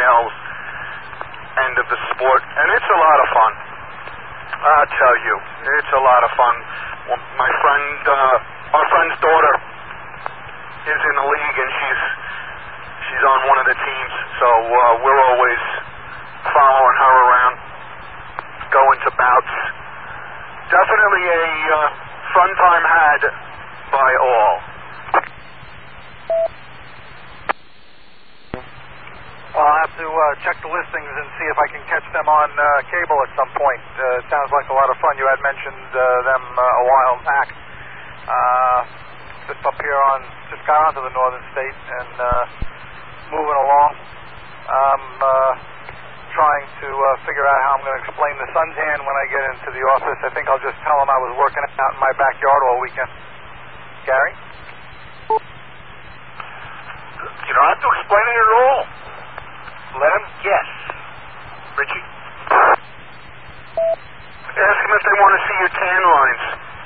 male end of the sport, and it's a lot of fun. I'll tell you, it's a lot of fun. Well, my friend, our friend's daughter is in the league, and she's on one of the teams, so we're always following her around, going to bouts. Definitely a fun time had by all. Well, I'll have to check the listings and see if I can catch them on cable at some point. It sounds like a lot of fun. You had mentioned them a while back. Just up here just got onto the Northern State and moving along. I'm trying to figure out how I'm going to explain the suntan when I get into the office. I think I'll just tell them I was working out in my backyard all weekend. Gary? You don't have to explain it at all. Let them guess. Richie? Ask them if they want to see your tan lines.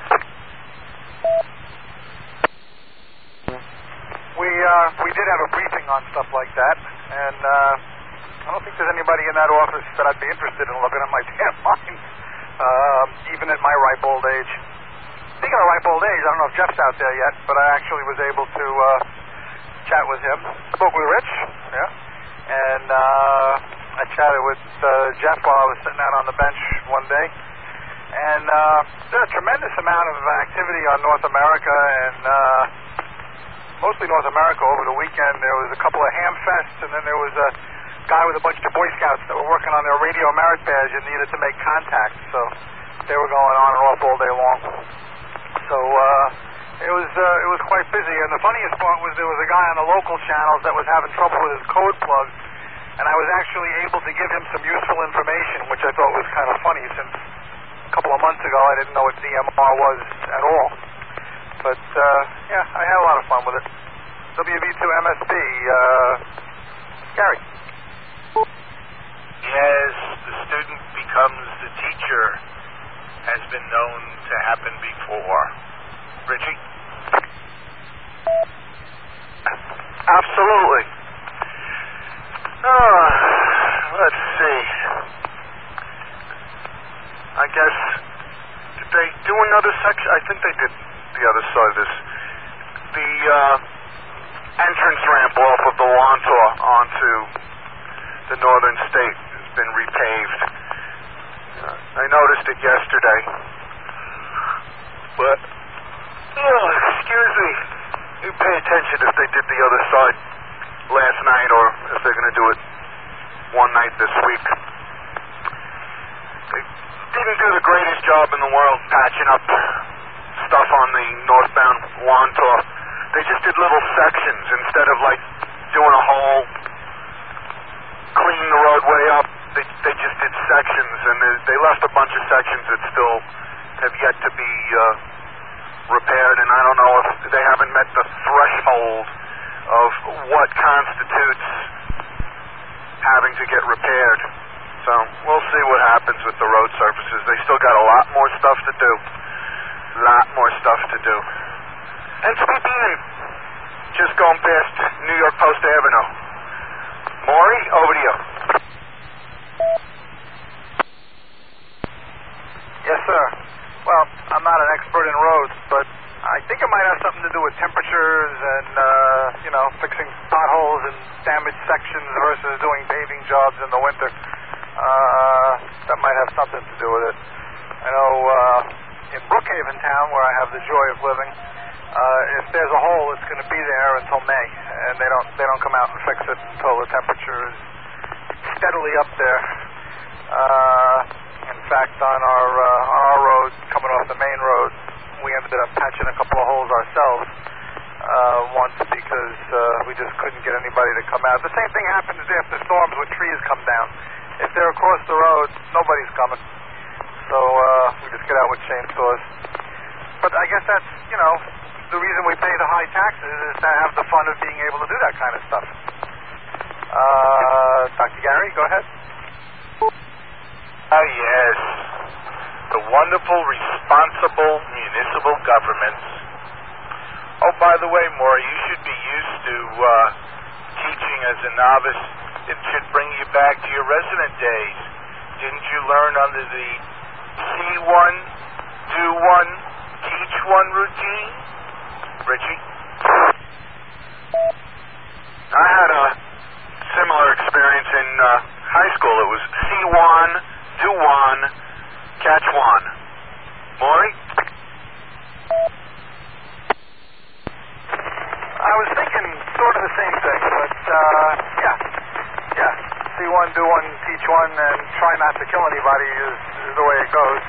We did have a briefing on stuff like that, and I don't think there's anybody in that office that I'd be interested in looking at my tan lines, even at my ripe old age. Speaking of ripe old age, I don't know if Jeff's out there yet, but I actually was able to chat with him. Spoke with Rich, and I chatted with Jeff while I was sitting out on the bench one day. And there's a tremendous amount of activity on North America, and mostly North America over the weekend. There was a couple of ham fests, and then there was a guy with a bunch of Boy Scouts that were working on their radio merit badge and needed to make contact. So they were going on and off all day long. So it was quite busy. And the funniest part was there was a guy on the local channels that was having trouble with his code plug, and I was actually able to give him some useful information, which I thought was kind of funny since a couple of months ago I didn't know what DMR was at all. But yeah, I had a lot of fun with it. WV2 MSB, Gary. Yes, the student becomes the teacher has been known to happen before. Richie? Absolutely. Let's see. I guess, did they do another section? I think they did the other side of this. The entrance ramp off of the Wantor onto the Northern State has been repaved. I noticed it yesterday. But, excuse me, you pay attention if they did the other side last night or if they're going to do it one night this week. They didn't do the greatest job in the world patching up stuff on the northbound Wantor. They just did little sections instead of like doing a whole clean the roadway up. They just did sections, and they left a bunch of sections that still have yet to be repaired, and I don't know if they haven't met the threshold of what constitutes having to get repaired. So we'll see what happens with the road surfaces. They still got a lot more stuff to do. And speaking, just going past New York Post Avenue. Maury, over to you. Yes, sir. Well, I'm not an expert in roads, but I think it might have something to do with temperatures and, fixing potholes and damaged sections versus doing paving jobs in the winter. That might have something to do with it. I know in Brookhaven Town, where I have the joy of living, if there's a hole, it's going to be there until May, and they don't come out and fix it until the temperature is steadily up there. In fact, on our road coming off the main road, we ended up patching a couple of holes ourselves once because we just couldn't get anybody to come out. The same thing happens after storms when trees come down. If they're across the road, nobody's coming. So we just get out with chainsaws. But I guess that's, the reason we pay the high taxes is to have the fun of being able to do that kind of stuff. Dr. Gary, go ahead. Oh, yes. The wonderful, responsible municipal governments. Oh, by the way, Maury, you should be used to teaching as a novice It should bring you back to your resident days. Didn't you learn under the see one, do one, teach one routine? Richie? I had a similar experience in high school. It was see one, do one, catch one. Maury? I was thinking sort of the same thing, but yeah. See one, do one, teach one, and try not to kill anybody is the way it goes.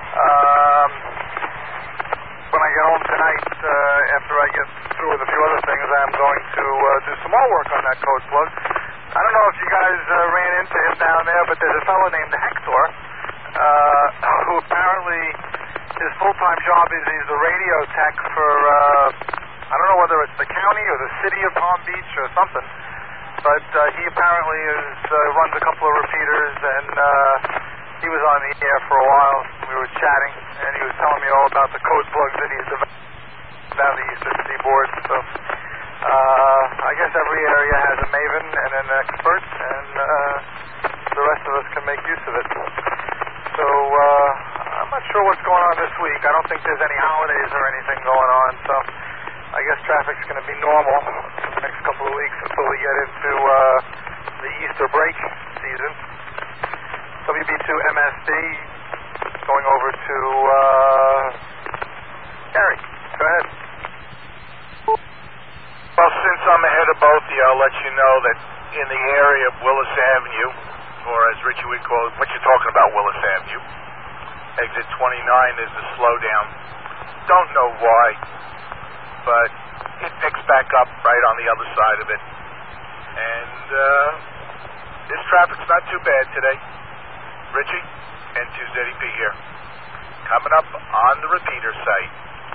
When I get home tonight, after I get through with a few other things, I'm going to do some more work on that code plug. I don't know if you guys ran into him down there, but there's a fellow named Hector who apparently his full-time job is he's the radio tech for, I don't know whether it's the county or the city of Palm Beach or something, but he apparently runs a couple of repeaters, and he was on the air for a while. We were chatting, and he was telling me all about the code plugs that he's developed down the eastern seaboard. So I guess every area has a maven and an expert, and the rest of us can make use of it. So I'm not sure what's going on this week. I don't think there's any holidays or anything going on, so I guess traffic's going to be normal for the next couple of weeks until we get into the Easter break season. WB2MSD going over to Gary. Go ahead. Well, since I'm ahead of both of you, I'll let you know that in the area of Willis Avenue, or as Richie would call it, what you're talking about, Willis Avenue, exit 29 is a slowdown. Don't know why, but it picks back up right on the other side of it. And this traffic's not too bad today. Richie, N2ZDP here. Coming up on the repeater site.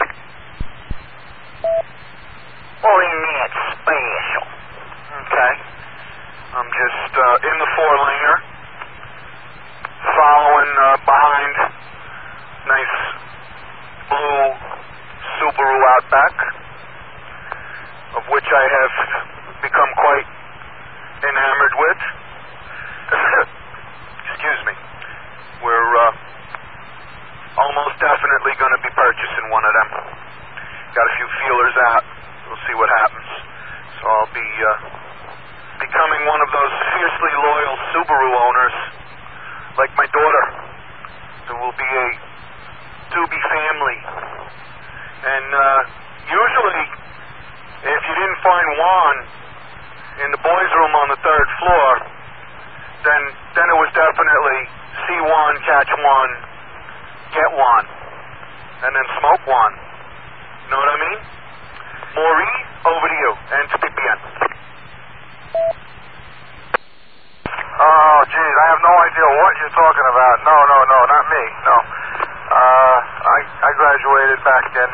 What do you mean it's special? Okay. I'm just in the four-laner, following behind nice blue Subaru Outback, of which I have become quite enamored with. Excuse me. We're almost definitely going to be purchasing one of them. Got a few feelers out. We'll see what happens. So I'll be becoming one of those fiercely loyal Subaru owners, like my daughter. There will be a Doobie family. And usually, if you didn't find Juan in the boys' room on the third floor, then it was definitely see one, catch one, get one, and then smoke one. Know what I mean? Maury, over to you, and to BPN. Oh, geez, I have no idea what you're talking about. No, not me, no. I graduated back in,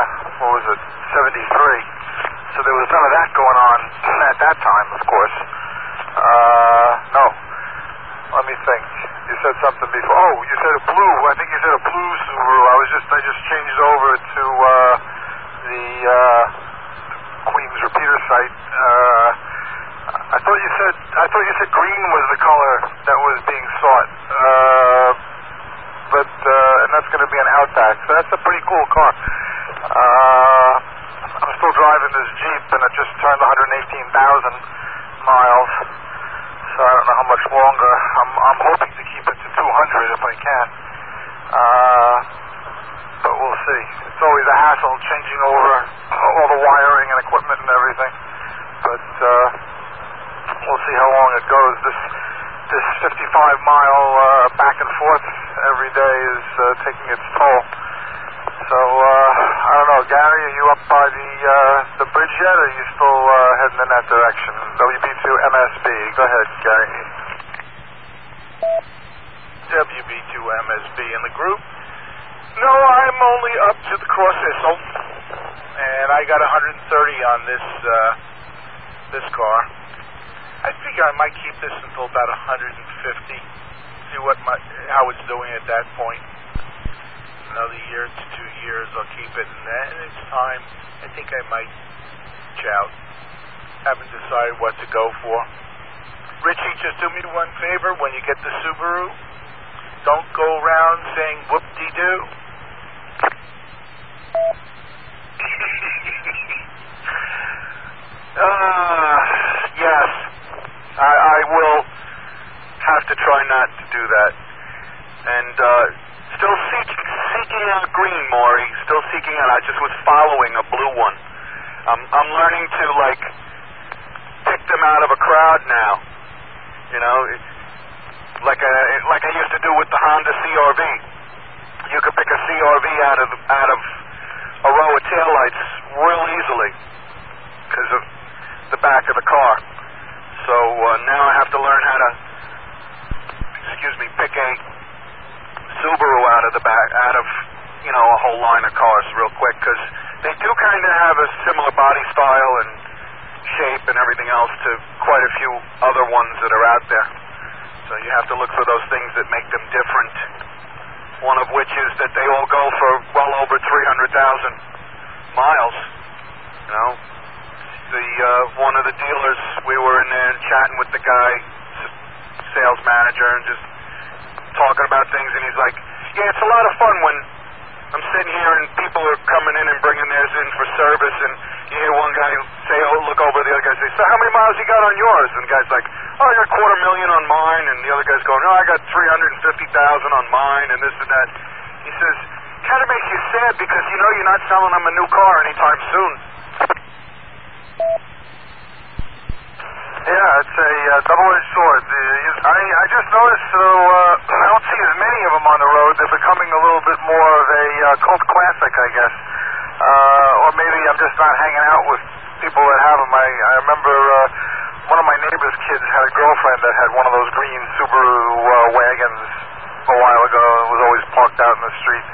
73. So there was none of that going on at that time, of course. No. Let me think. You said something before. Oh, you said a blue. I think you said a blue Subaru. I just changed over to the Queens repeater site. I thought you said green was the color that was being sought. But and that's going to be an Outback. So that's a pretty cool car. I'm still driving this Jeep, and it just turned 118,000 miles. So I don't know how much longer. I'm hoping to keep it to 200 if I can. But we'll see. It's always a hassle changing over all the wiring and equipment and everything. But we'll see how long it goes. This 55-mile back and forth every day is taking its toll. So I don't know, Gary, are you up by the bridge yet, or are you still heading in that direction? WB2MSB. Go ahead, Gary. WB2MSB in the group. No, I'm only up to the Cross Issel, and I got 130 on this car. I figure I might keep this until about 150. See how it's doing at that point. Another year to 2 years, I'll keep it, and then it's time. I think I might chout. Haven't decided what to go for. Richie, just do me one favor. When you get the Subaru, don't go around saying whoop-de-doo. Yes. I will have to try not to do that. And still seeking out green, Maury. Still seeking out. I just was following a blue one. I'm learning to, like, pick them out of a crowd now. You know, like I used to do with the Honda CRV. You could pick a CRV out of a row of taillights real easily because of the back of the car. So now I have to learn how to, pick a Subaru out of a whole line of cars real quick, because they do kind of have a similar body style and shape and everything else to quite a few other ones that are out there. So you have to look for those things that make them different. One of which is that they all go for well over 300,000 miles. You know, one of the dealers, we were in there chatting with the guy, sales manager, and just talking about things, and he's like, yeah, it's a lot of fun when I'm sitting here and people are coming in and bringing theirs in for service, and you hear one guy say, look over, the other guy say, so how many miles you got on yours? And the guy's like, I got 250,000 on mine, and the other guy's going, I got 350,000 on mine, and this and that. He says, kind of makes you sad because you know you're not selling them a new car anytime soon. Yeah, it's a double-edged sword. I just noticed, I don't see as many of them on the road. They're becoming a little bit more of a cult classic, I guess. Or maybe I'm just not hanging out with people that have them. I remember one of my neighbor's kids had a girlfriend that had one of those green Subaru wagons a while ago. It was always parked out in the street.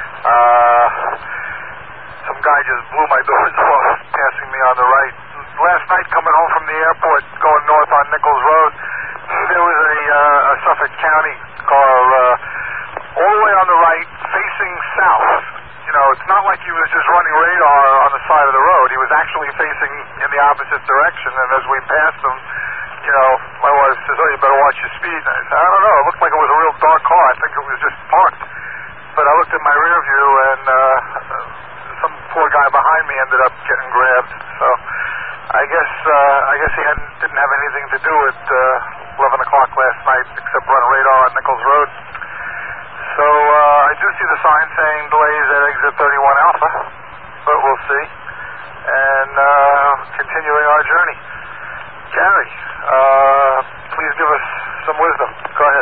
Some guy just blew my doors off, passing me on the right. Last night, coming home from the airport, going north on Nichols Road, there was a Suffolk County car all the way on the right, facing south. You know, it's not like he was just running radar on the side of the road. He was actually facing in the opposite direction, and as we passed him, you know, my wife says, you better watch your speed. And I said, I don't know, it looked like it was a real dark car. I think it was just parked. But I looked in my rear view, and some poor guy behind me ended up getting grabbed. So I guess he didn't have anything to do at 11 o'clock last night except run radar on Nichols Road. So I do see the sign saying delays at exit 31 Alpha, but we'll see. And continuing our journey. Gary, please give us some wisdom. Go ahead.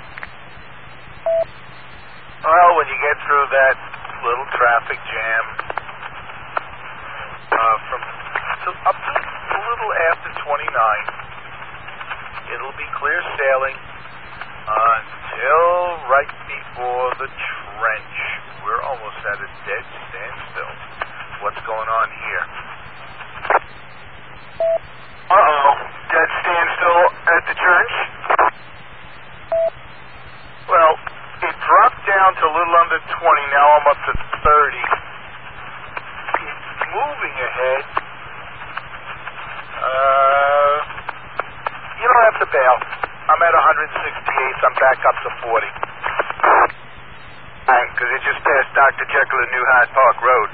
Well, when you get through that little traffic jam up to a little after 29, it'll be clear sailing until right before the trench. We're almost at a dead standstill. What's going on here? Uh-oh. Dead standstill at the trench? Well, it dropped down to a little under 20. Now I'm up to 30. It's moving ahead. You don't have to bail. I'm at 168. I'm back up to 40. Right, because it just passed Dr. Jekyll and New Hyde Park Road.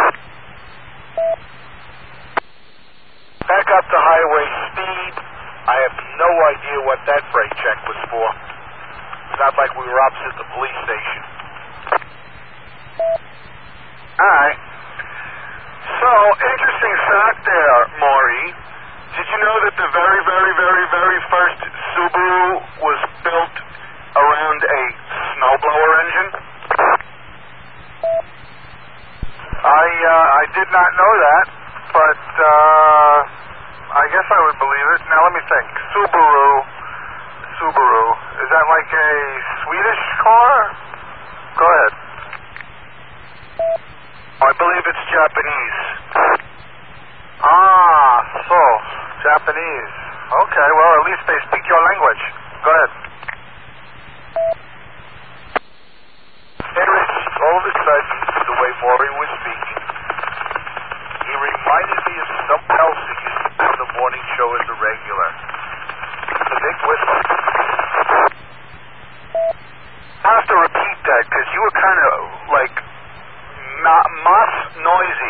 Back up to highway speed. I have no idea what that brake check was for. It's not like we were opposite the police station. All right. So, interesting fact there, Maury. Did you know that the very, very, very, very first Subaru was built around a snowblower engine? I did not know that, but I guess I would believe it. Now let me think. Subaru. Is that like a Swedish car? Go ahead. I believe it's Japanese. So, Japanese. Okay, well, at least they speak your language. Go ahead. Hey, Rich, all of a sudden, the way Maury was speaking, he reminded me of someone else that used to be on the morning show as a regular. The that, because you were kind of, like, noisy.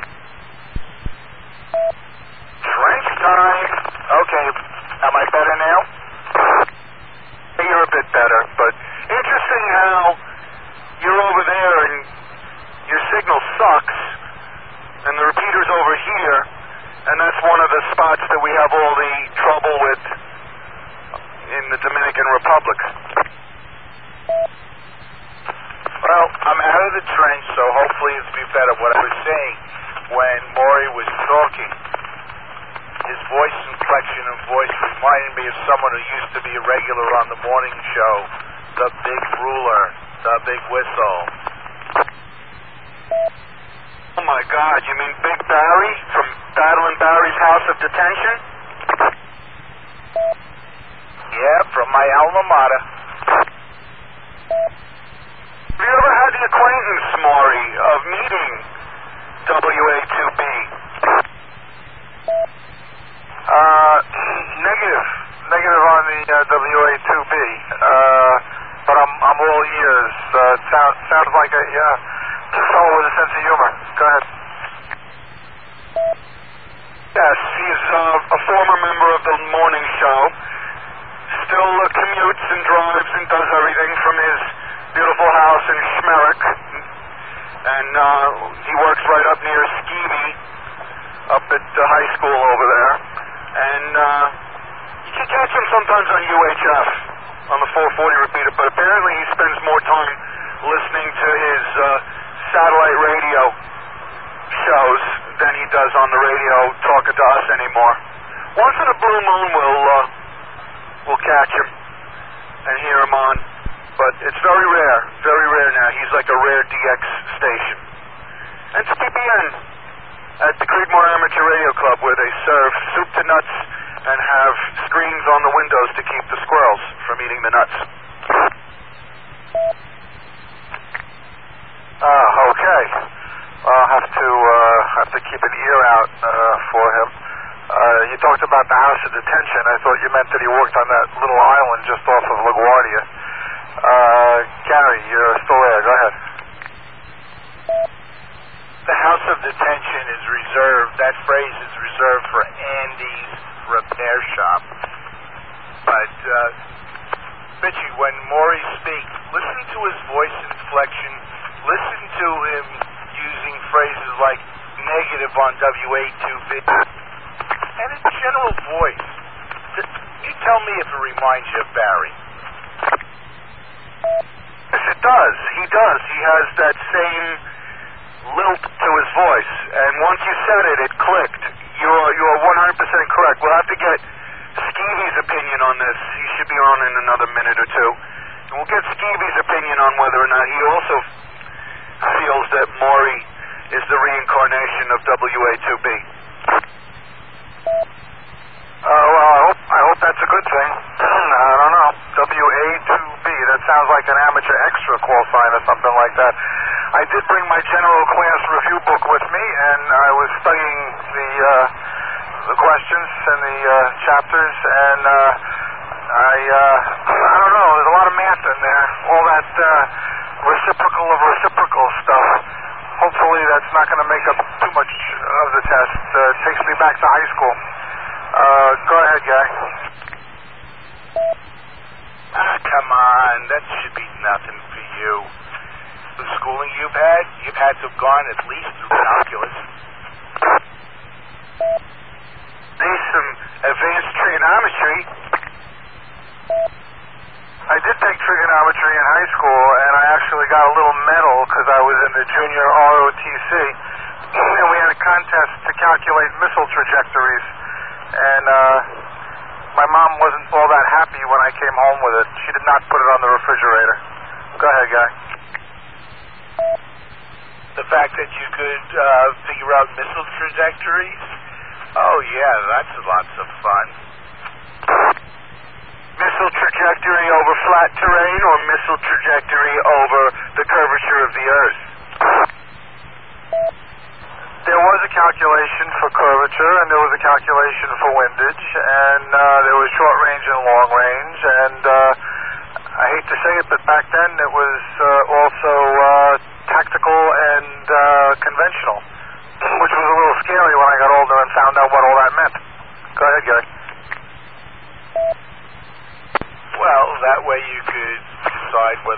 Trench time. Okay, am I better now? You're a bit better, but interesting how you're over there and your signal sucks, and the repeater's over here, and that's one of the spots that we have all the trouble with in the Dominican Republic. Well, I'm out of the trench, so hopefully it'll be better. What I was saying, when Maury was talking, his voice inflection and voice reminded me of someone who used to be a regular on the morning show, the Big Ruler, the Big Whistle. Oh my God, you mean Big Barry from Battle in Barry's House of Detention? Yeah, from my alma mater. Have you ever had the acquaintance, Maury, of meeting WA2B? Negative on the WA2B. But I'm all ears. Sounds like a fellow with a sense of humor. Go ahead. Yes, he's a former member of the morning show. Still commutes and drives and does everything from his beautiful house in Schmerich. And he works right up near Skeevy, up at the high school over there. And you can catch him sometimes on UHF, on the 440 repeater, but apparently he spends more time listening to his satellite radio shows than he does on the radio talking to us anymore. Once in a blue moon we'll catch him and hear him on, but it's very rare now. He's like a rare DX station. And it's PPN at the Creedmoor Amateur Radio Club, where they serve soup to nuts and have screens on the windows to keep the squirrels from eating the nuts. Okay. I'll have to keep an ear out for him. You talked about the House of Detention. I thought you meant that he worked on that little island just off of LaGuardia. Gary, you're still there. Go ahead. The House of Detention is reserved, that phrase is reserved for Andy's repair shop. But, Richie, when Maury speaks, listen to his voice inflection, listen to him using phrases like negative on WA2B, and his general voice. You tell me if it reminds you of Barry. Yes, it does. He does. He has that same lilt to his voice, and once you said it, it clicked. You're 100% correct. We'll have to get Skeevy's opinion on this. He should be on in another minute or two. And we'll get Skeevy's opinion on whether or not he also feels that Maury is the reincarnation of WA2B. Well, I hope that's a good thing. I don't know. WA2B, that sounds like an amateur extra call sign or something like that. I did bring my general class review book with me, and I was studying the questions and the chapters, and I don't know, there's a lot of math in there, all that reciprocal of reciprocal stuff. Hopefully that's not going to make up too much of the test. It takes me back to high school. Go ahead, Guy. Come on, that should be nothing for you. The schooling you've had to have gone at least through calculus. There's some advanced trigonometry. I did take trigonometry in high school, and I actually got a little medal because I was in the junior ROTC, and we had a contest to calculate missile trajectories, and my mom wasn't all that happy when I came home with it. She did not put it on the refrigerator. Go ahead, Guy. The fact that you could figure out missile trajectories? Oh, yeah, that's lots of fun. Missile trajectory over flat terrain or missile trajectory over the curvature of the Earth? There was a calculation for curvature, and there was a calculation for windage, and there was short range and long range, and I hate to say it, but back then it was all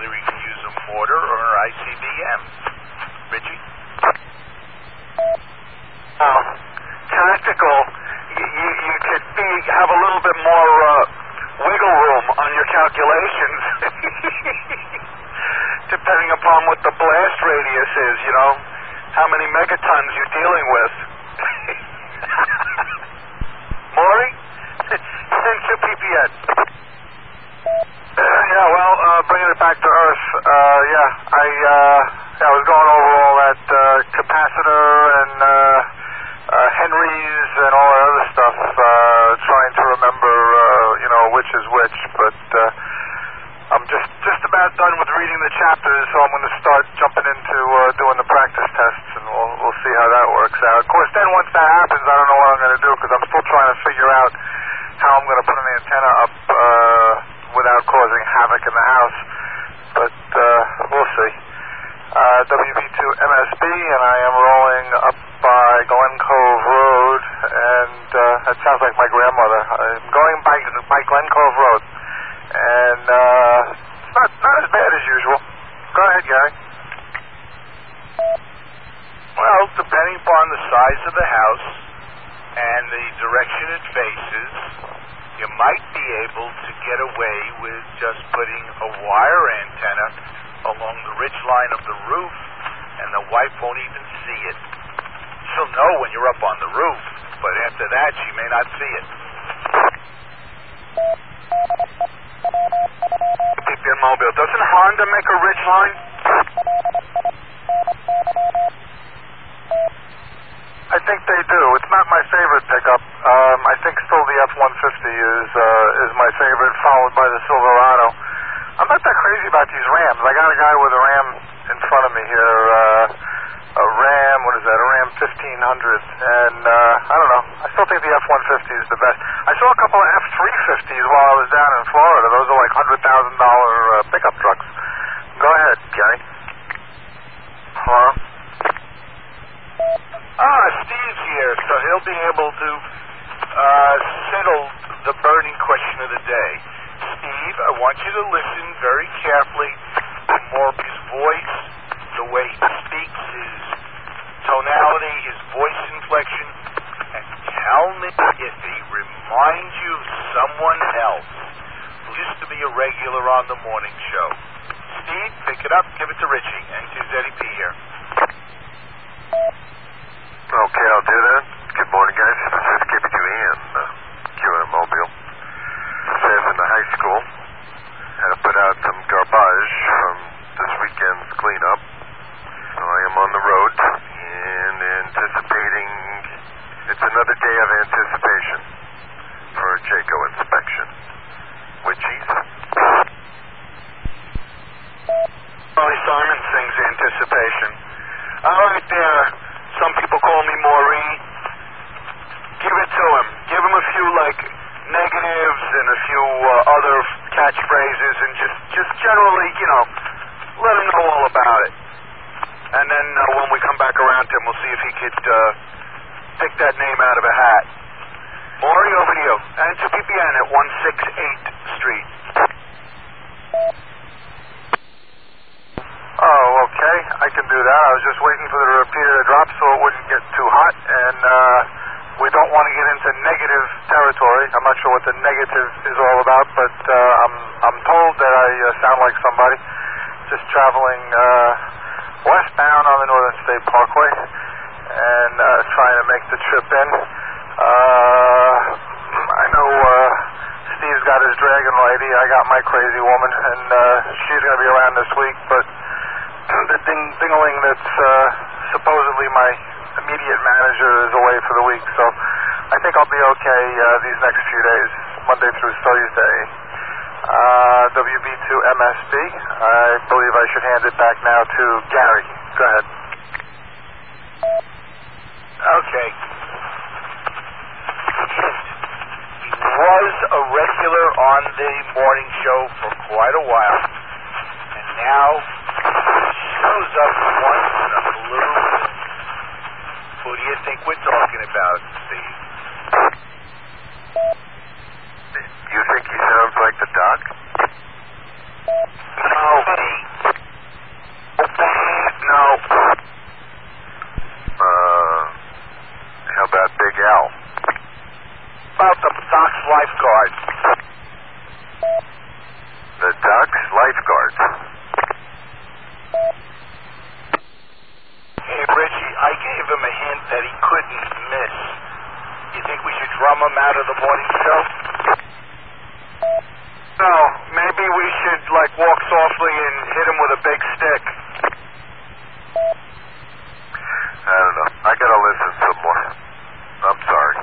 whether he can use a mortar or an ICBM. Richie? Tactical, you could have a little bit more wiggle room on your calculations, depending upon what the blast radius is, you know, how many megatons you're dealing with. Maury? Send to PPN. Yeah, well, bringing it back to Earth, I was going over all that capacitor and Henrys and all that other stuff, trying to remember, which is which, but I'm just about done with reading the chapters, so I'm going to start jumping into doing the practice tests, and we'll see how that works out. Of course, then once that happens, I don't know what I'm going to do, because I'm still trying to figure out how I'm going to put an antenna up without causing havoc in the house, but we'll see. WB2MSB, and I am rolling up by Glen Cove Road, and that sounds like my grandmother. I'm going by Glen Cove Road, and it's not as bad as usual. Go ahead, Gary. Well, depending upon the size of the house and the direction it faces, you might be able to get away with just putting a wire antenna along the ridge line of the roof, and the wife won't even see it. She'll know when you're up on the roof, but after that, she may not see it. PPN Mobile. Doesn't Honda make a ridge line? I think they do. It's not my favorite pickup. I think still the F-150 is my favorite, followed by the Silverado. I'm not that crazy about these Rams. I got a guy with a Ram in front of me here, a Ram 1500, and I don't know. I still think the F-150 is the best. I saw a couple of F-350s while I was down in Florida. Those are like $100,000 pickup trucks. Go ahead, Gary. Hello? Steve's here, so he'll be able to settle the burning question of the day. Steve, I want you to listen very carefully to Morby's voice, the way he speaks, his tonality, his voice inflection, and tell me if he reminds you of someone else who used to be a regular on the morning show. Steve, pick it up, give it to Richie, and to Eddie P here. Okay, I'll do that. Good morning, guys. This is KBTV in QM Mobile. Says in the high school, had to put out some garbage from this weekend's cleanup. So I am on the road and anticipating, it's another day of anticipation for a Jayco inspection. Witchies? Charlie Simon sings Anticipation. All right there. Some people call me Maureen. Give it to him. Give him a few, negatives and a few other catchphrases, and just generally, let him know all about it. And then when we come back around to him, we'll see if he could pick that name out of a hat. Maury, over to you. And to PPN at 168th Street. Oh, okay. I can do that. I was just waiting for the repeater to drop so it wouldn't get too hot, and we don't want to get into negative territory. I'm not sure what the negative is all about, but I'm told that I sound like somebody just traveling westbound on the Northern State Parkway and trying to make the trip in. I know Steve's got his dragon lady. I got my crazy woman, and she's going to be around this week, but the dingling that's supposedly my immediate manager is away for the week, so I think I'll be okay these next few days, Monday through Thursday. WB2MSB, I believe I should hand it back now to Gary. Go ahead. Okay. He was a regular on the morning show for quite a while, and now shows up once in a blue moon. Who do you think we're talking about, Steve? You think he sounds like the Doc? No. out of the morning show? No, maybe we should, like, walk softly and hit him with a big stick. I don't know. I gotta listen some more. I'm sorry.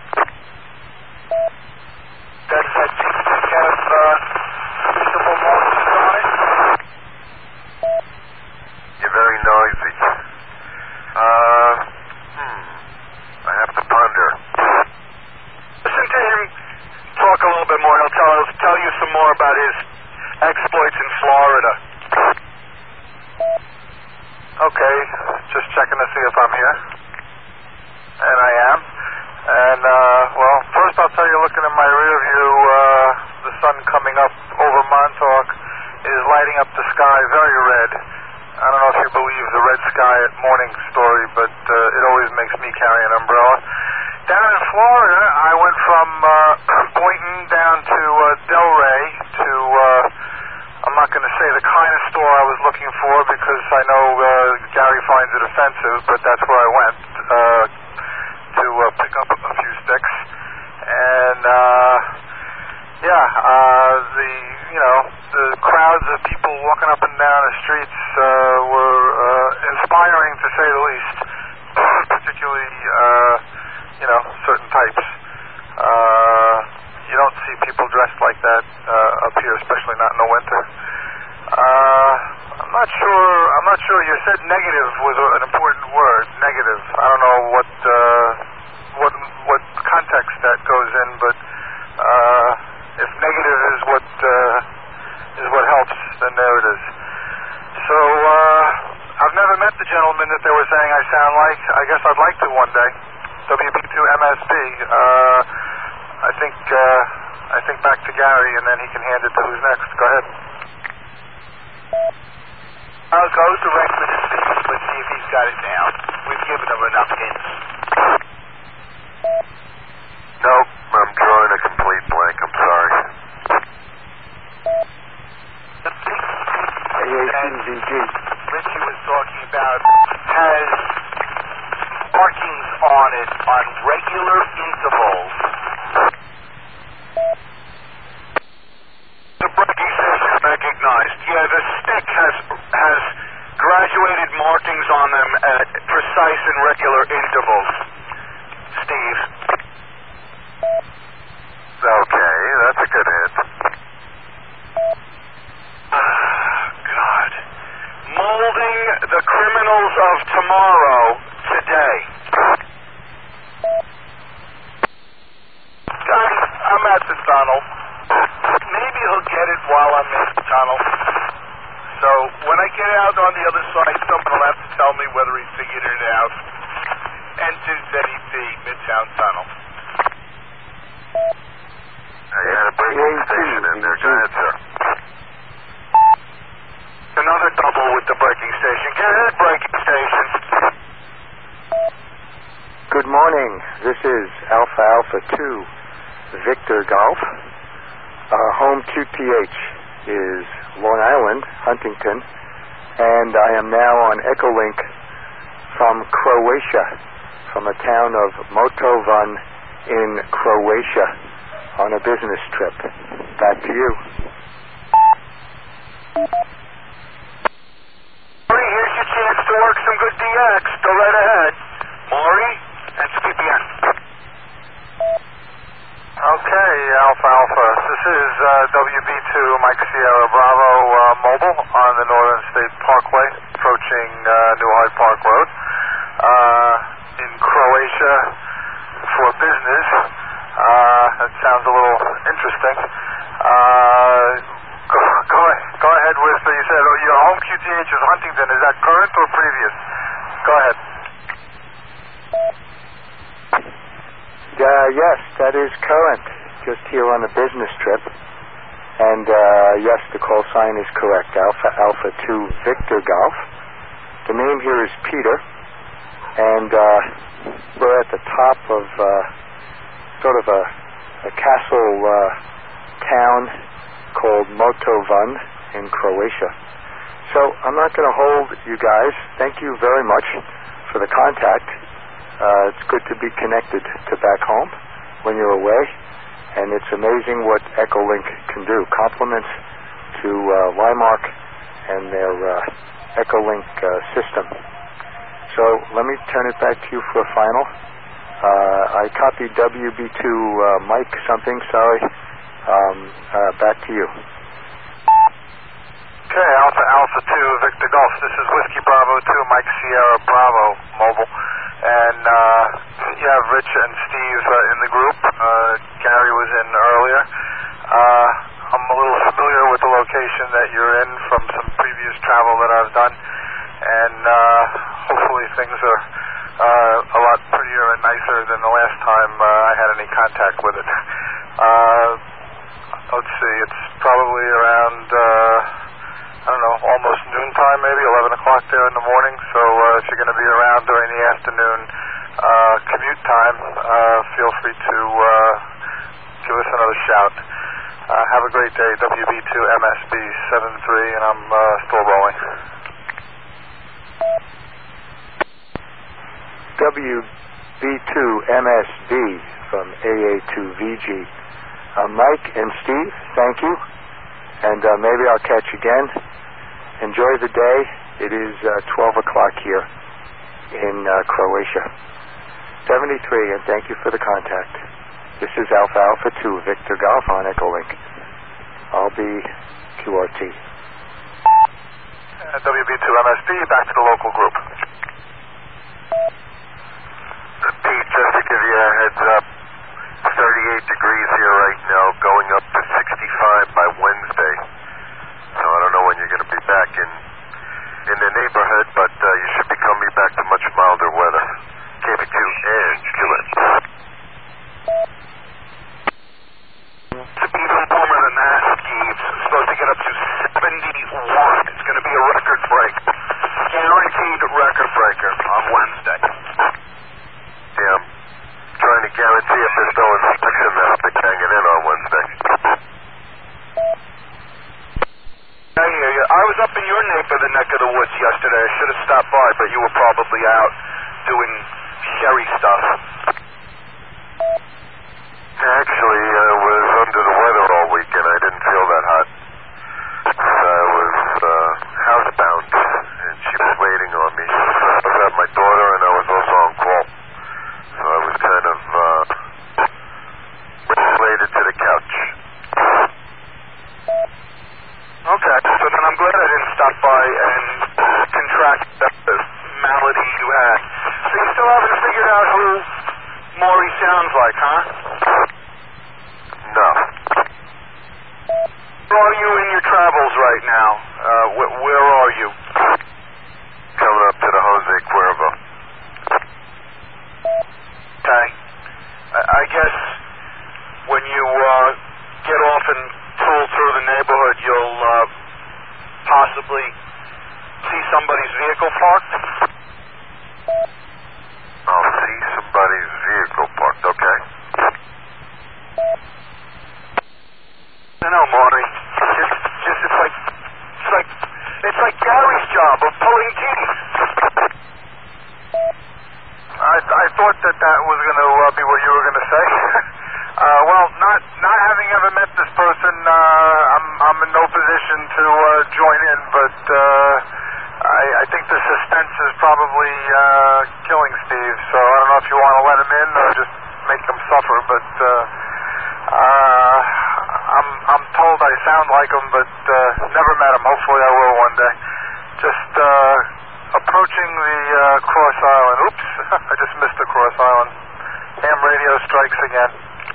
Does that big stick have reasonable morning size? You're very noisy. I have to ponder. Listen to him talk a little bit more. He'll tell you some more about his exploits in Florida. Okay, just checking to see if I'm here. And I am. And, well, first I'll tell you, looking in my rear view, the sun coming up over Montauk is lighting up the sky very red. I don't know if you believe the red sky at morning story, but it always makes me carry an umbrella. Down in Florida, I went from Boynton down to Delray to, I'm not going to say the kind of store I was looking for because I know Gary finds it offensive, but that's where I went to pick up a few sticks. And, the crowds of people walking up and down the streets were inspiring, to say the least, particularly, certain types. You don't see people dressed like that up here, especially not in the winter. I'm not sure. You said negative was an important word. Negative. I don't know what context that goes in, but if negative is what helps, then there it is. So I've never met the gentleman that they were saying I sound like. I guess I'd like to one day. WB2MSB. I think back to Gary, and then he can hand it to who's next. Go ahead. I'll go direct with his speech. Let's see if he's got it down. We've given him enough hints. Nope, I'm drawing a complete blank. I'm sorry. The big stick that Richie was talking about has markings on it on regular intervals. The braking station recognized. Yeah, the stick has graduated markings on them at precise and regular intervals. Steve. Okay, that's a good hint. God. Molding the criminals of tomorrow today. Guys, I'm at the tunnel. Maybe he'll get it while I'm in the tunnel. So when I get out on the other side, someone will have to tell me whether he figured it out. Enter ZEP, Midtown Tunnel. You had a braking station in there. Go ahead, sir. Another double with the braking station. Get ahead, braking station. Good morning. This is Alpha Alpha 2 Victor Golf. Home QTH is Long Island, Huntington, and I am now on Echolink from Croatia, from a town of Motovan in Croatia, on a business trip. Back to you. Maury, here's your chance to work some good DX. Go right ahead. Maury, and CPN. Okay, Alpha Alpha. This is WB2 Mike Sierra Bravo Mobile on the Northern State Parkway, approaching New Hyde Park Road, in Croatia for business. That sounds a little interesting. Go ahead with, you said your home QTH is Huntington. Is that current or previous? Go ahead. Yes, that is current. Just here on a business trip. And yes, the call sign is correct. Alpha Alpha 2 Victor Golf. The name here is Peter. And we're at the top of sort of a castle town called Motovan in Croatia. So I'm not going to hold you guys. Thank you very much for the contact. It's good to be connected to back home. when you're away, and it's amazing what Echolink can do. Compliments to Limark and their Echolink system. So let me turn it back to you for a final. I copied WB2 Mike something, sorry. Back to you. Okay, Alpha 2, Victor Golf. This is Whiskey Bravo 2, Mike Sierra Bravo Mobile. And you have Rich and Steve in the group. Gary was in earlier. I'm a little familiar with the location that you're in from some previous travel that I've done. And hopefully things are a lot prettier and nicer than the last time I had any contact with it. Let's see, it's probably around, I don't know, almost noontime maybe, 11 o'clock there in the morning. So if you're going to be around during the afternoon commute time, feel free to give us another shout. Have a great day. WB2 MSB 73, and I'm still rolling. WB2MSB from AA2VG. Mike and Steve, thank you. And maybe I'll catch you again. Enjoy the day. It is 12 o'clock here in Croatia. 73, and thank you for the contact. This is Alpha 2, Victor Golf on Echolink. I'll be QRT. WB2MSB, back to the local group. Pete, just to give you a heads up, 38 degrees here right now, going up to 65 by Wednesday. So I don't know when you're going to be back in the neighborhood, but you should be coming back to much milder weather. KB2 and QN. It's even warmer than that, Steve. It's supposed to get up to 71. It's going to be a record break. Guaranteed record breaker on Wednesday. Yeah, I'm trying to guarantee if there's no inspection that I'll be hanging in on Wednesday. I hear you. I was up in your neck of the woods yesterday. I should have stopped by, but you were probably out doing sherry stuff. Actually, I was under the weather all weekend. I didn't feel that hot. I was housebound, and she was waiting on me. I was at my daughter, and I was also on call. So I was kind of related to the couch. Okay, so then I'm glad I didn't stop by and contract the malady you had. So you still haven't figured out who Maury sounds like, huh? No. Where are you in your travels right now? Where are you? Coming up to the Jose Cuervo. Okay. I guess when you get off and tool through the neighborhood, you'll possibly see somebody's vehicle parked? I'll see somebody's vehicle parked, okay? I know, Marty. It's like Gary's job of pulling teeth. I thought that was going to be what you were going to say. Well, not having ever met this person, I'm in no position to join in, but I think the suspense is probably killing Steve, so I don't know if you want to let him in or just make him suffer, but I'm told I sound like him, but never met him. Hopefully I will one day. Just approaching the Cross Island. Oops, I just missed the Cross Island. Ham radio strikes again.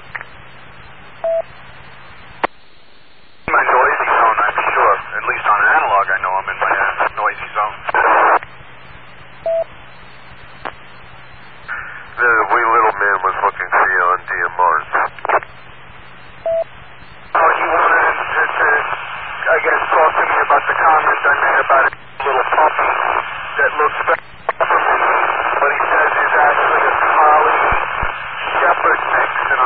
My noisy zone, I'm sure. At least on analog, I know I'm in my noisy zone. The wee little man was looking for you on DMRs. Oh, you wanted to, I guess, talk to me about the comment I made about a little puppy that looks better for me, but he says he's actually a collie shepherd mix, and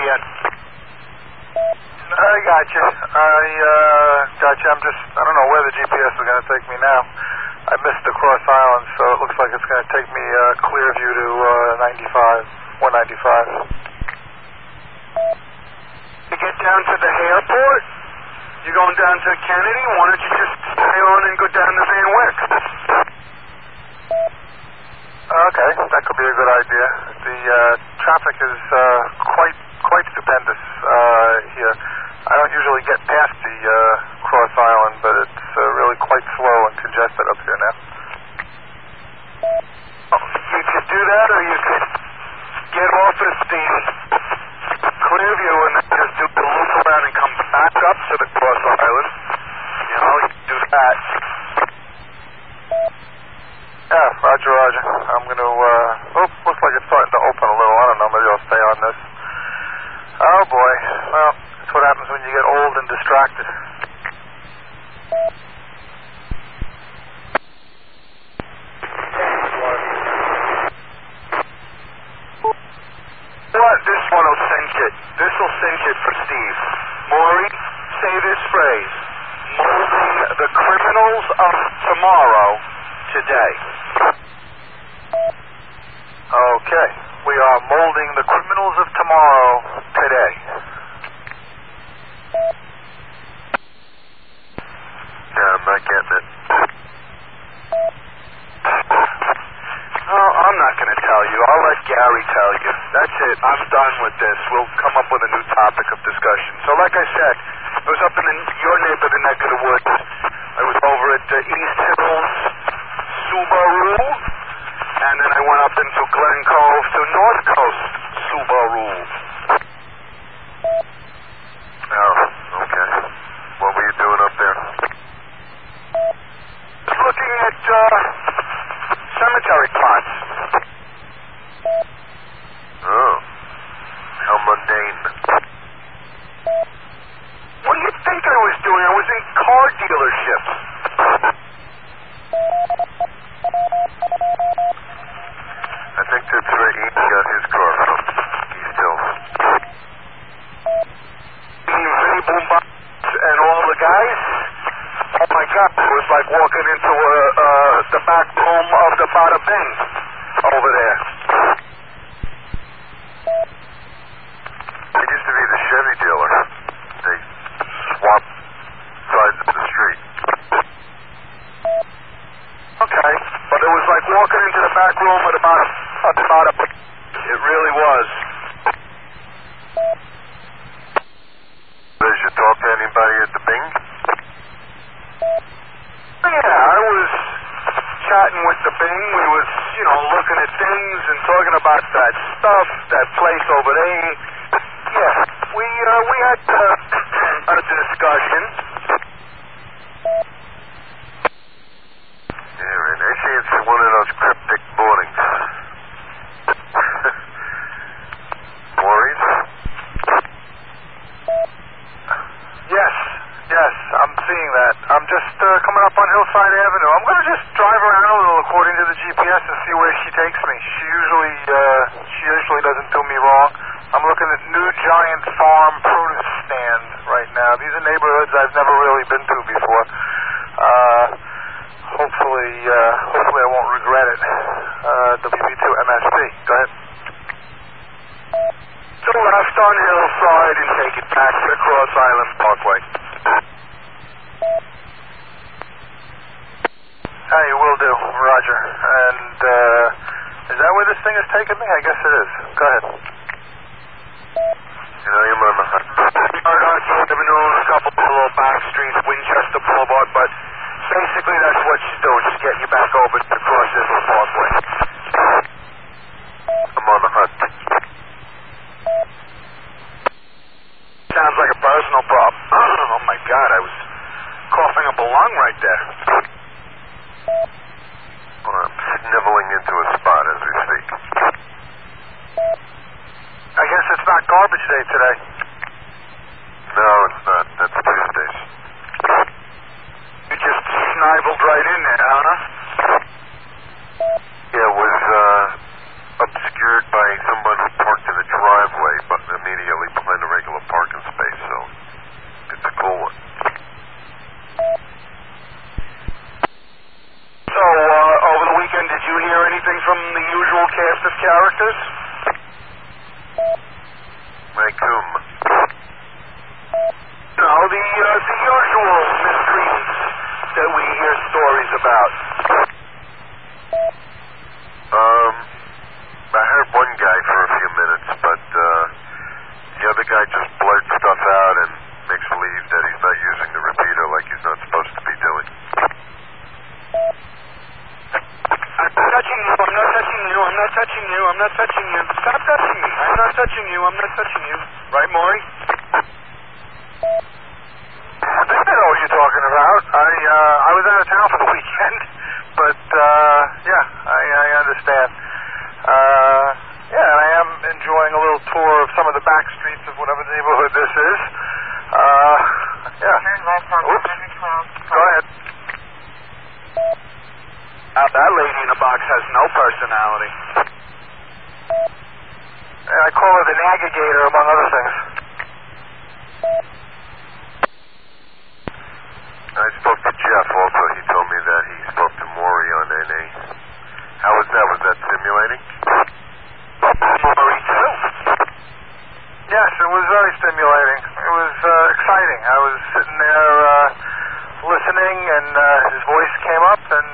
yet? I got you. I don't know where the GPS is going to take me now. I missed the Cross Island, so it looks like it's going to take me clear view to 195. To get down to the airport? You going down to Kennedy? Why don't you just stay on and go down to Van Wyck? Okay, that could be a good idea. The traffic is quite stupendous here. I don't usually get past the Cross Island, but it's really quite slow and congested up here now. You could do that, or you could get off at the Clearview and then just do the loop around and come back up to the Cross Island. You know, you can do that. Yeah, roger. I'm going to, looks like it's starting to open a little. I don't know, maybe I'll stay on this. Oh, boy. Well, that's what happens when you get old and distracted. What? This one will cinch it. This will cinch it for Steve. Maury, say this phrase. Molding the criminals of tomorrow today. Okay. We are molding the criminals of tomorrow today. Yeah, I'm not getting it. Oh, I'm not going to tell you. I'll let Gary tell you. That's it. I'm done with this. We'll come up with a new topic of discussion. So like I said, I was up in your neighborhood neck of the woods. I was over at East Hills Subaru, and then I went up into Glen Cove to North Coast Subaru. Oh, okay. What were you doing up there? Just looking at cemetery plots. Oh, how mundane. What do you think I was doing? I was in car dealerships. I think that's where Ian got his car from. East Hills. Vinny Boombox and all the guys. Oh my God, it was like walking into the back room of the Bada Bing over there. It used to be the Chevy dealer. They swapped sides of the street. Okay, but it was like walking into the back room of the Bada Bing. It really was. Did you talk to anybody at the Bing? Yeah, I was chatting with the Bing. We was, looking at things and talking about that stuff, that place over there. Yeah, we had a discussion. Yeah, man. They say it's one of those cryptic mornings. Worries? Yes, I'm seeing that. I'm just coming up on Hillside Avenue. I'm going to just drive around a little according to the GPS and see where she takes me. She usually doesn't do me wrong. I'm looking at New Giant Farm Produce Stand right now. These are neighborhoods I've never really been to before. Hopefully I won't regret it. WB2 MSP. Go ahead. So left on Hillside and take it back to the Cross Island Parkway. Hey, will do. Roger. And, is that where this thing is taking me? I guess it is. Go ahead. You know, you're on the hunt. Avenue, a couple of little back streets, Winchester Boulevard, but basically that's what she's doing. She's getting you back over to the Cross Island Parkway. I'm on the hunt. Sounds like a personal problem. Oh my God, I was coughing up a lung right there. Well, I'm sniveling into a spot as we speak. I guess it's not garbage day today. No, it's not. That's Tuesdays. You just snivelled right in there, huh? Yeah, it was obscured by someone who parked in the driveway, but immediately not touching me. I'm not touching you. I'm not touching you. Right, Maury? I think I know what you're talking about. I was out of town for the weekend, but yeah, I understand. Yeah, and I am enjoying a little tour of some of the back streets of whatever neighborhood this is. Yeah. Turn left on Oops. 112. Go ahead. That lady in the box has no personality. And I call her the Navigator, among other things. I spoke to Jeff also. He told me that he spoke to Maury on NA. How was that? Was that stimulating? Maury, too. Yes, it was very stimulating. It was exciting. I was sitting there listening, and his voice came up, and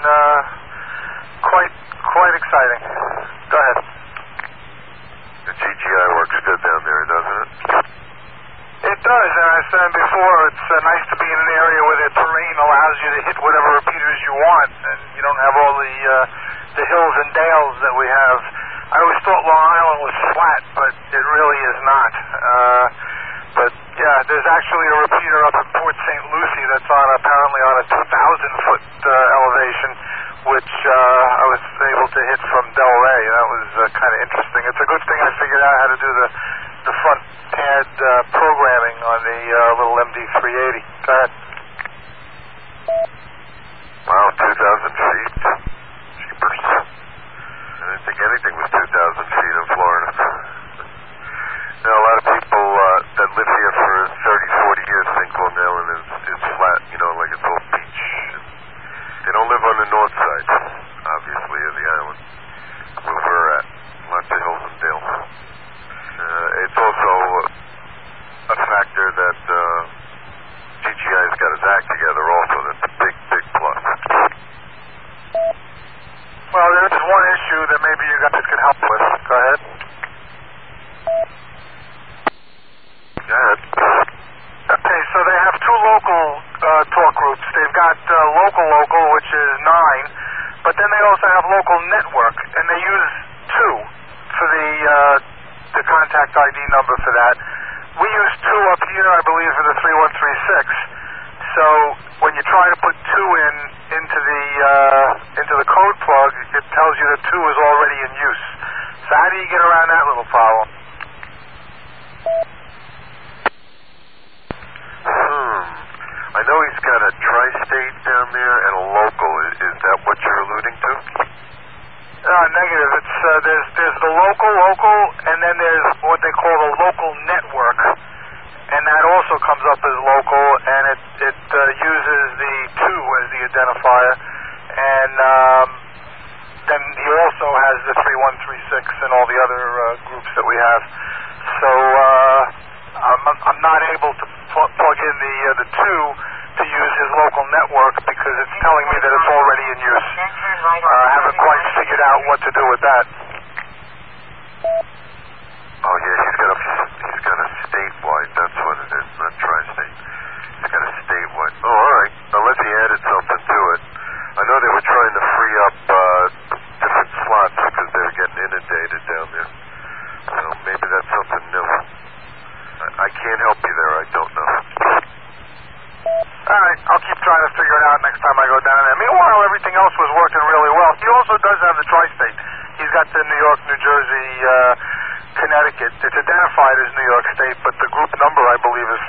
quite exciting. Go ahead. The GGI works good down there, doesn't it? It does, and I said before, it's nice to be in an area where the terrain allows you to hit whatever repeaters you want, and you don't have all the hills and dales that we have. I always thought Long Island was flat, but it really is not. But yeah, there's actually a repeater up in Port St. Lucie that's apparently on a 2,000-foot elevation, which I was able to hit from Delray. That was kind of interesting. It's a good thing I figured out how to do the front pad programming on the little MD380. Go ahead. Wow, 2,000 feet. Jeepers. I didn't think anything was 2,000 feet in Florida. Now, a lot of people that live here for 30, 40 years think Long Island is flat, you know, like it's all beach. They don't live on the north side, obviously, of the island, where we're at. Lots of hills and dales. It's also a factor that GGI's got his act together also. That's a big, big plus. Well, there's one issue that maybe you guys can help with. Go ahead. Go ahead. Okay, so they have two local talk groups. They've got local, which is 9, but then they also have local network, and they use 2 for the contact ID number for that. We use 2 up here, I believe, for the 3136. So when you try to put 2 into the code plug, it tells you that 2 is already in use. So how do you get around that little problem? I know he's got a tri-state down there and a local. Is that what you're alluding to? Negative. It's there's the local, and then there's what they call the local network, and that also comes up as local, and it uses the 2 as the identifier, and then he also has the 3136 and all the other groups that we have. So I'm not able to plug in the 2 to use his local network because it's telling me that it's already in use. I haven't quite figured out what to do with that. Oh yeah, he's got a statewide. That's what it is, not tri-state. He's got a statewide. Oh, all right. Unless he added something to it. I know they were trying to free up different slots because they were getting inundated down there. So maybe that's something new. I can't help you there. I don't know. All right, I'll keep trying to figure it out next time I go down there. Meanwhile, everything else was working really well. He also does have the tri-state. He's got the New York, New Jersey, Connecticut. It's identified as New York State, but the group number, I believe, is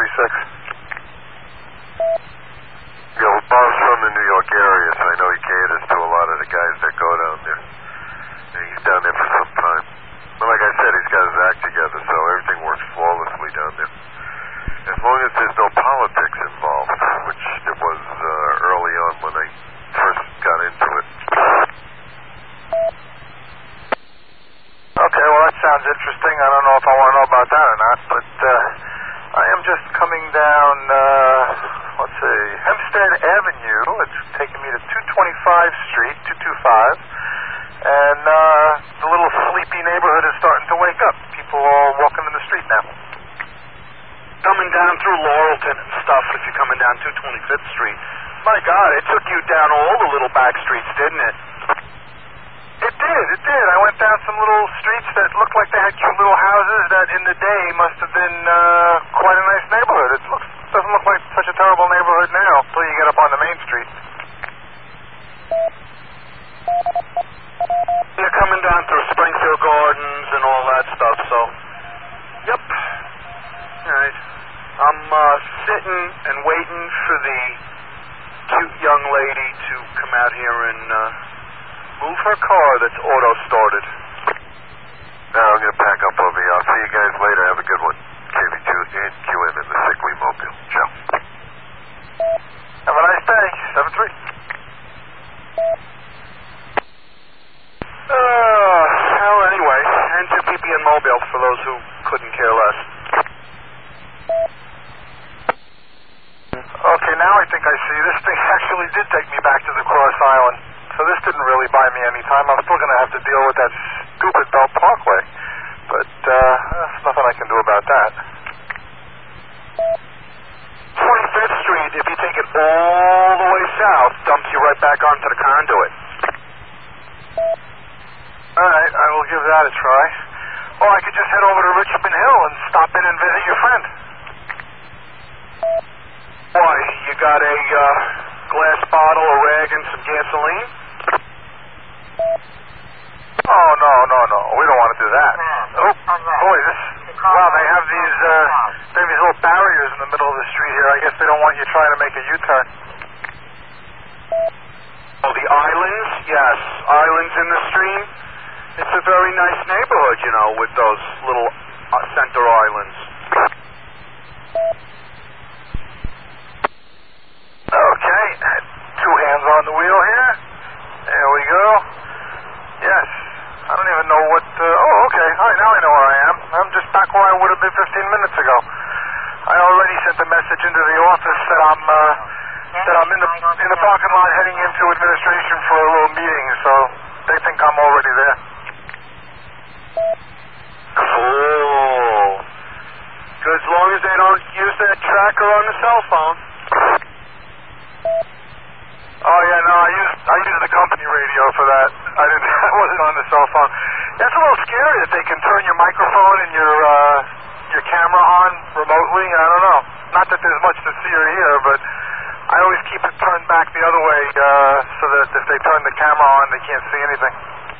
3136. Yeah, well, Bob's from the New York area, so I know he caters to a lot of the guys that go down there. And he's down there for some time. But like I said, he's got his act together, so everything works flawlessly down there. As long as there's no politics involved, which there was early on when I first got into it. Okay, well, that sounds interesting. I don't know if I want to know about that or not, but I am just coming down, let's see, Hempstead Avenue. It's taking me to 225 Street, 225, and the little sleepy neighborhood is starting to wake up. People are all walking in the street now. Coming down through Laurelton and stuff if you're coming down 225th Street. My God, it took you down all the little back streets, didn't it? It did. It did. I went down some little streets that looked like they had cute little houses that in the day must have been quite a nice neighborhood. Doesn't look like such a terrible neighborhood now until you get up on the main street. You're coming down through Springfield Gardens and all that stuff, so... Yep. All right. I'm sitting and waiting for the cute young lady to come out here and move her car that's auto-started. Now I'm going to pack up over here. I'll see you guys later. Have a good one. KV2 and QM in the sickly mobile. Ciao. Have a nice day. 7-3. Well, anyway, N2PP in Mobile for those who couldn't care less. Okay, now I think I see. This thing actually did take me back to the Cross Island. So this didn't really buy me any time. I'm still going to have to deal with that stupid Belt Parkway. But there's nothing I can do about that. 25th Street, if you take it all the way south, dumps you right back onto the conduit. All right, I will give that a try. Or I could just head over to Richmond Hill and stop in and visit your friend. Why, you got a glass bottle, a rag, and some gasoline? Oh, no. We don't want to do that. Oh, boy, wow, they have these little barriers in the middle of the street here. I guess they don't want you trying to make a U-turn. Oh, the islands? Yes, islands in the stream. It's a very nice neighborhood, you know, with those little center islands. Okay, 2 hands on the wheel here. There we go. Yes, I don't even know what... okay, all right, now I know where I am. I'm just back where I would have been 15 minutes ago. I already sent a message into the office that I'm in the parking lot heading into administration for a little meeting, so they think I'm already there. Cool. Good, as long as they don't use that tracker on the cell phone. Oh yeah, no, I used the company radio for that. I wasn't on the cell phone. That's a little scary that they can turn your microphone and your camera on remotely. I don't know. Not that there's much to see or hear, but I always keep it turned back the other way so that if they turn the camera on, they can't see anything.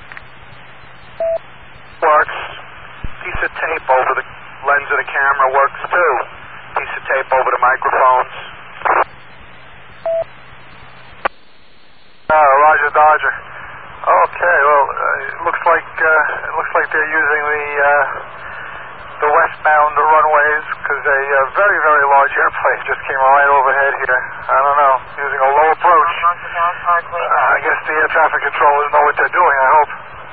Works. Piece of tape over the lens of the camera works too. Piece of tape over the microphones. Roger Dodger. Okay, well, it looks like they're using the westbound runways because a very, very large airplane just came right overhead here. I don't know, using a low approach. I guess the air traffic controllers know what they're doing, I hope.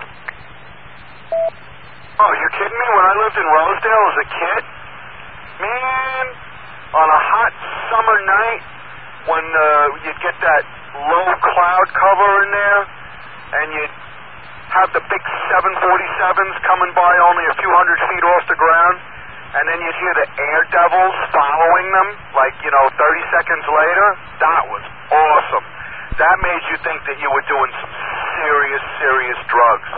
Oh, you kidding me? When I lived in Rosedale as a kid, man, on a hot summer night when you'd get that low cloud cover in there and you'd have the big 747s coming by only a few hundred feet off the ground, and then you'd hear the air devils following them, like, 30 seconds later. That was awesome. That made you think that you were doing some serious, serious drugs.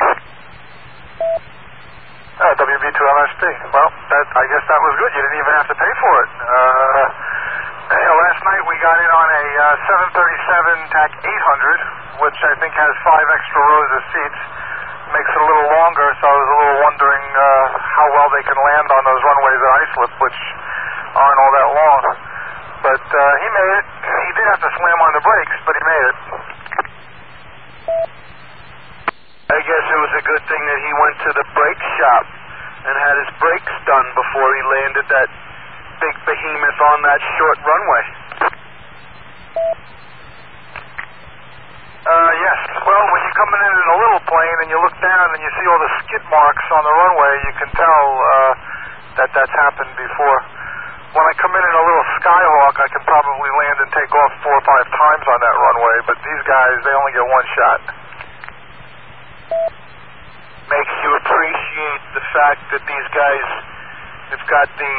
WB2MSP. Well, I guess that was good. You didn't even have to pay for it. Last night we got in on a 737 TAC 800, which I think has 5 extra rows of seats. Makes it a little longer, so I was a little wondering how well they can land on those runways at Islip, which aren't all that long. But he made it. He did have to slam on the brakes, but he made it. I guess it was a good thing that he went to the brake shop and had his brakes done before he landed that big behemoth on that short runway. Yes. Well, when you're coming in a little plane and you look down and you see all the skid marks on the runway, you can tell that that's happened before. When I come in a little Skyhawk, I can probably land and take off 4 or 5 times on that runway, but these guys, they only get 1 shot. Makes you appreciate the fact that these guys have got the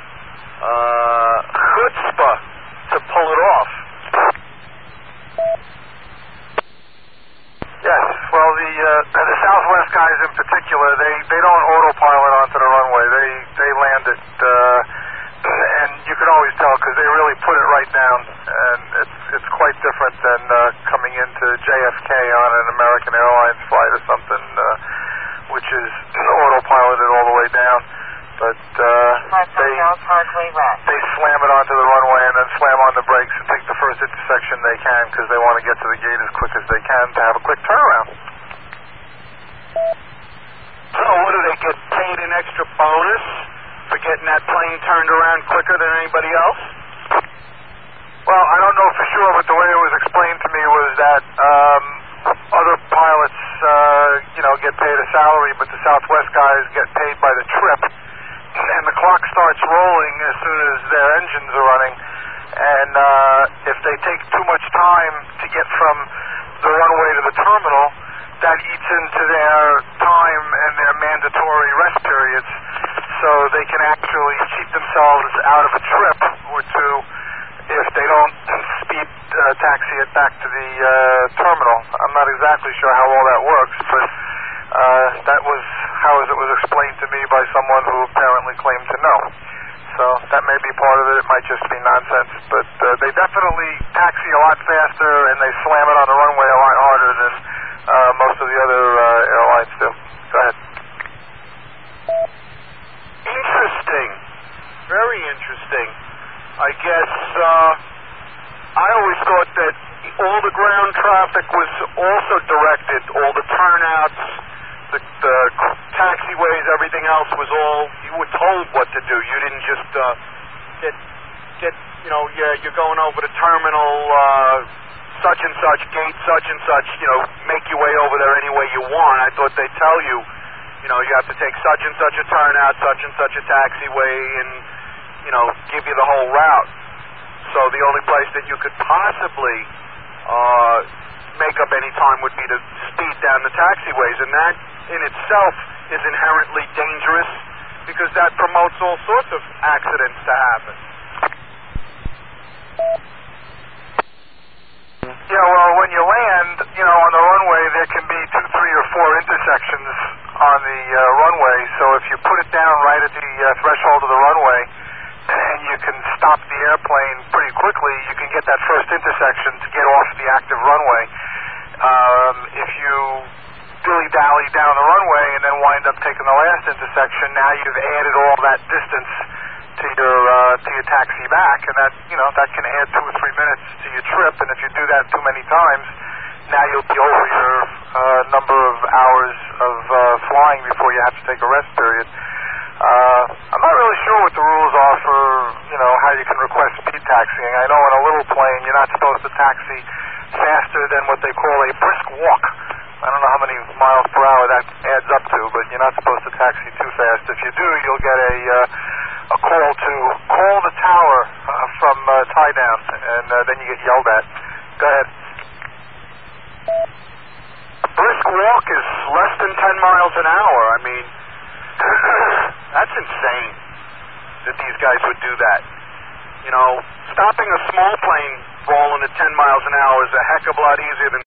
chutzpah to pull it off. Yes, Well, the Southwest guys in particular, they don't autopilot onto the runway. They land it, and you can always tell because they really put it right down, and it's quite different than coming into JFK on an American Airlines flight or something, which is autopiloted all the way down. But they slam it onto the runway and then slam on the brakes and take the first intersection they can because they want to get to the gate as quick as they can to have a quick turnaround. So what do they get paid an extra bonus for getting that plane turned around quicker than anybody else? Well, I don't know for sure, but the way it was explained to me was that other pilots, get paid a salary, but the Southwest guys get paid by the trip. And the clock starts rolling as soon as their engines are running. And if they take too much time to get from the runway to the terminal, that eats into their time and their mandatory rest periods. So they can actually cheat themselves out of a trip or two if they don't speed taxi it back to the terminal. I'm not exactly sure how all that works, but that was how it was explained to me by someone who apparently claimed to know. So that may be part of it. It might just be nonsense. But they definitely taxi a lot faster and they slam it on the runway a lot harder than most of the other airlines do. Go ahead. Interesting. Very interesting. I guess I always thought that all the ground traffic was also directed, all the turnouts, the taxiways, everything else was all, you were told what to do. You didn't just get you're going over the terminal, such and such, gate such and such, make your way over there any way you want. I thought they'd tell you, you have to take such and such a turnout, such and such a taxiway, and, give you the whole route. So the only place that you could possibly make up any time would be to speed down the taxiways, and that in itself is inherently dangerous because that promotes all sorts of accidents to happen. Yeah, well, when you land, on the runway, there can be 2, 3, or 4 intersections on the runway, so if you put it down right at the threshold of the runway, and you can stop the airplane pretty quickly, you can get that first intersection to get off the active runway. If you dilly-dally down the runway and then wind up taking the last intersection, now you've added all that distance to your taxi back, and that can add 2 or 3 minutes to your trip. And if you do that too many times, now you'll be over your number of hours of flying before you have to take a rest period. I'm not really sure what the rules are for how you can request speed taxiing. I know in a little plane you're not supposed to taxi faster than what they call a brisk walk. I don't know how many miles per hour that adds up to, but you're not supposed to taxi too fast. If you do, you'll get a call to call the tower from tie down, and then you get yelled at. Go ahead. A brisk walk is less than 10 miles an hour. I mean, that's insane that these guys would do that. Stopping a small plane rolling at 10 miles an hour is a heck of a lot easier than